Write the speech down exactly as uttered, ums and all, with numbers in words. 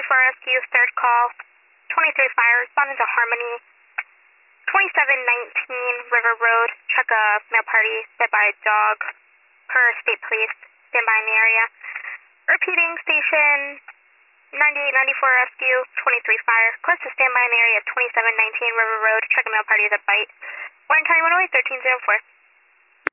ninety-four rescue, third call. twenty-three fire, responding to Harmony. twenty-seven nineteen River Road, check a male party bit by a dog. Per state police, stand by in the area. Repeating, station ninety-eight ninety-four rescue, twenty-three fire. Request to stand by in the area at twenty-seven nineteen River Road, check a male party with a bite. Warren County one oh eight, thirteen oh four.